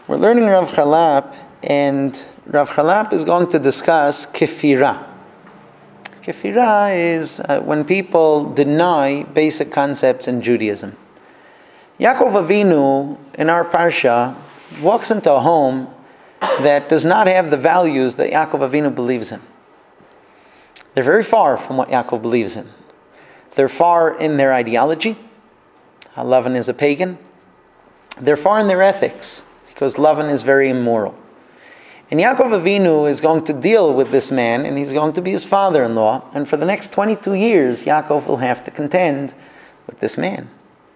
We're learning Rav Chalap, and Rav Chalap is going to discuss kefirah. Kefirah is when people deny basic concepts in Judaism. Yaakov Avinu, in our parsha, walks into a home that does not have the values that Yaakov Avinu believes in. They're very far from what Yaakov believes in. They're far in their ideology. Lavan is a pagan. They're far in their ethics, because Lavan is very immoral. And Yaakov Avinu is going to deal with this man, and he's going to be his father-in-law, and for the next 22 years, Yaakov will have to contend with this man.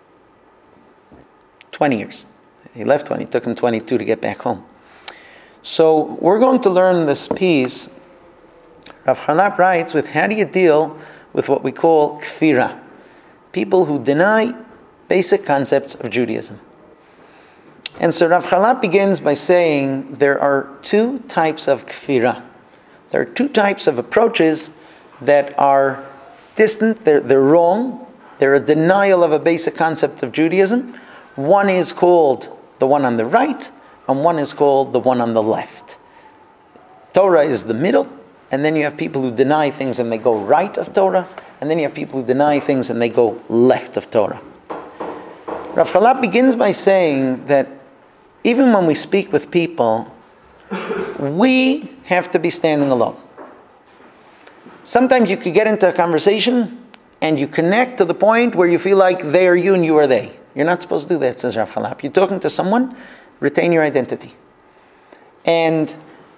20 years. He left 20, it took him 22 to get back home. So we're going to learn this piece. Rav Chalap writes with how do you deal with what we call kfirah, people who deny basic concepts of Judaism. And so Rav Chalap begins by saying there are two types of kfirah. There are two types of approaches that are distant, they're wrong, they're a denial of a basic concept of Judaism. One is called the one on the right, and one is called the one on the left. Torah is the middle, and then you have people who deny things and they go right of Torah, and then you have people who deny things and they go left of Torah. Rav Chalap begins by saying that even when we speak with people, we have to be standing alone. Sometimes you could get into a conversation and you connect to the point where you feel like they are you and you are they. You're not supposed to do that, says Rav Chalap. You're talking to someone, retain your identity. And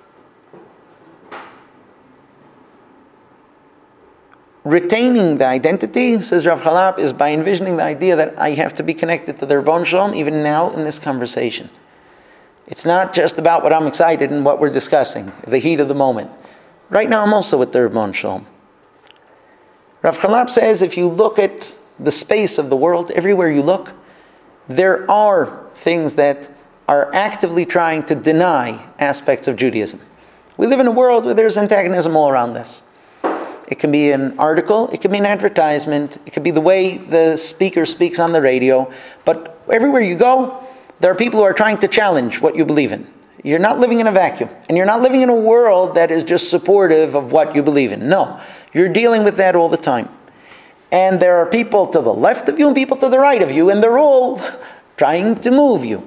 retaining the identity, says Rav Chalap, is by envisioning the idea that I have to be connected to the Ribono Shel Olam even now in this conversation. It's not just about what I'm excited and what we're discussing, the heat of the moment. Right now I'm also with the Ribono Shel Olam. Rav Chalap says if you look at the space of the world, everywhere you look, there are things that are actively trying to deny aspects of Judaism. We live in a world where there's antagonism all around us. It can be an article, it can be an advertisement, it could be the way the speaker speaks on the radio, but everywhere you go, there are people who are trying to challenge what you believe in. You're not living in a vacuum, and you're not living in a world that is just supportive of what you believe in. No, you're dealing with that all the time. And there are people to the left of you and people to the right of you, and they're all trying to move you.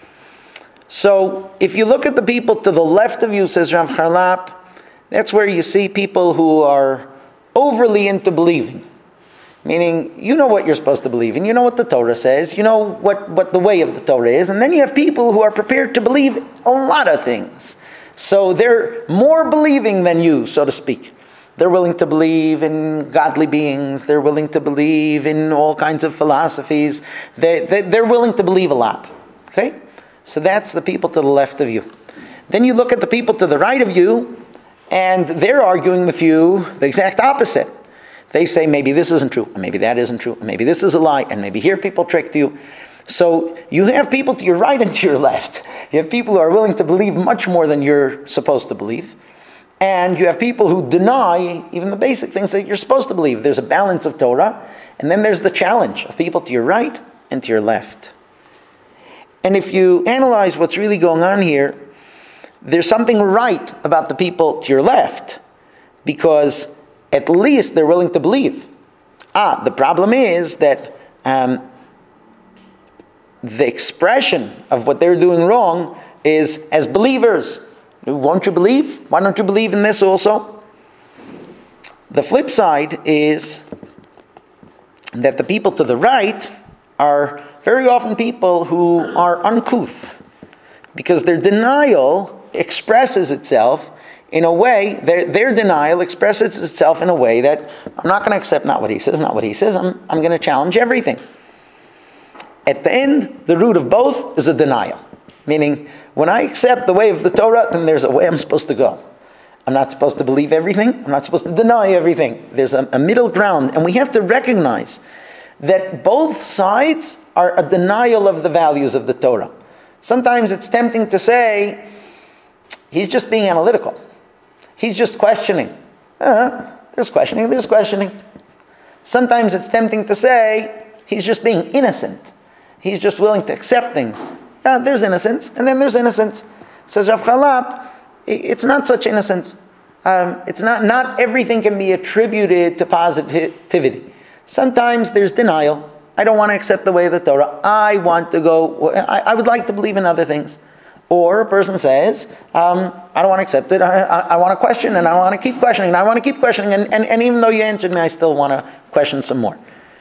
So if you look at the people to the left of you, says Rav Chalap, that's where you see people who are overly into believing. Meaning, you know what you're supposed to believe in, you know what the Torah says, you know what the way of the Torah is, and then you have people who are prepared to believe a lot of things. So they're more believing than you, so to speak. They're willing to believe in godly beings. They're willing to believe in all kinds of philosophies. They're willing to believe a lot. Okay? So that's the people to the left of you. Then you look at the people to the right of you, and they're arguing with you the exact opposite. They say maybe this isn't true, and maybe that isn't true, and maybe this is a lie, and maybe here people tricked you. So you have people to your right and to your left. You have people who are willing to believe much more than you're supposed to believe. And you have people who deny even the basic things that you're supposed to believe. There's a balance of Torah, and then there's the challenge of people to your right and to your left. And if you analyze what's really going on here, there's something right about the people to your left, because at least they're willing to believe. The problem is that the expression of what they're doing wrong is as believers. Won't you believe? Why don't you believe in this also? The flip side is that the people to the right are very often people who are uncouth, because their denial expresses itself in a way, their denial expresses itself in a way that I'm not going to accept not what he says, I'm going to challenge everything. At the end, the root of both is a denial. Meaning, when I accept the way of the Torah, then there's a way I'm supposed to go. I'm not supposed to believe everything. I'm not supposed to deny everything. There's a middle ground. And we have to recognize that both sides are a denial of the values of the Torah. Sometimes it's tempting to say, he's just being analytical. He's just questioning. There's questioning. Sometimes it's tempting to say, he's just being innocent. He's just willing to accept things. There's innocence, and then there's innocence. Says Rav Chalap, it's not such innocence. It's not everything can be attributed to positivity. Sometimes there's denial. I don't want to accept the way of the Torah. I want to go, I would like to believe in other things. Or a person says, I don't want to accept it. I want to question, and I want to keep questioning, and I want to keep questioning, and even though you answered me, I still want to question some more.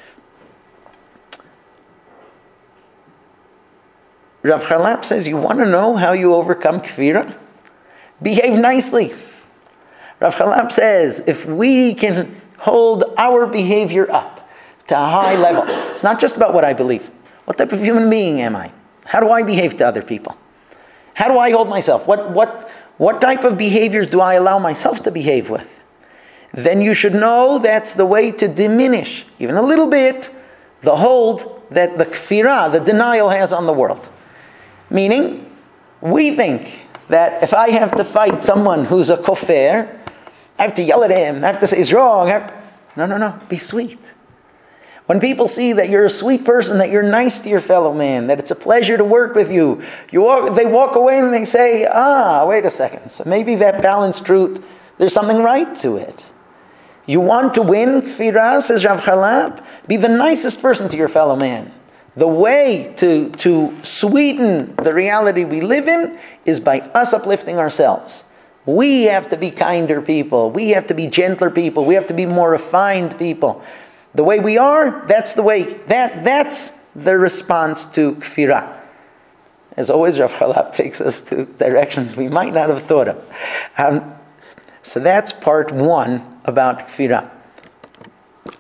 Rav Chalap says, you want to know how you overcome kfira? Behave nicely. Rav Chalap says, if we can hold our behavior up to a high level, it's not just about what I believe. What type of human being am I? How do I behave to other people? How do I hold myself? What type of behaviors do I allow myself to behave with? Then you should know that's the way to diminish, even a little bit, the hold that the kfirah, the denial, has on the world. Meaning, we think that if I have to fight someone who's a kofar, I have to yell at him, I have to say he's wrong. No, be sweet. When people see that you're a sweet person, that you're nice to your fellow man, that it's a pleasure to work with you, they walk away and they say, wait a second, so maybe that balanced truth, there's something right to it. You want to win kfirah, says Rav Chalap, be the nicest person to your fellow man. The way to sweeten the reality we live in is by us uplifting ourselves. We have to be kinder people. We have to be gentler people. We have to be more refined people. The way we are, that's the way. That's the response to kfirah. As always, Rav Chalap takes us to directions we might not have thought of. So that's part one about kfirah.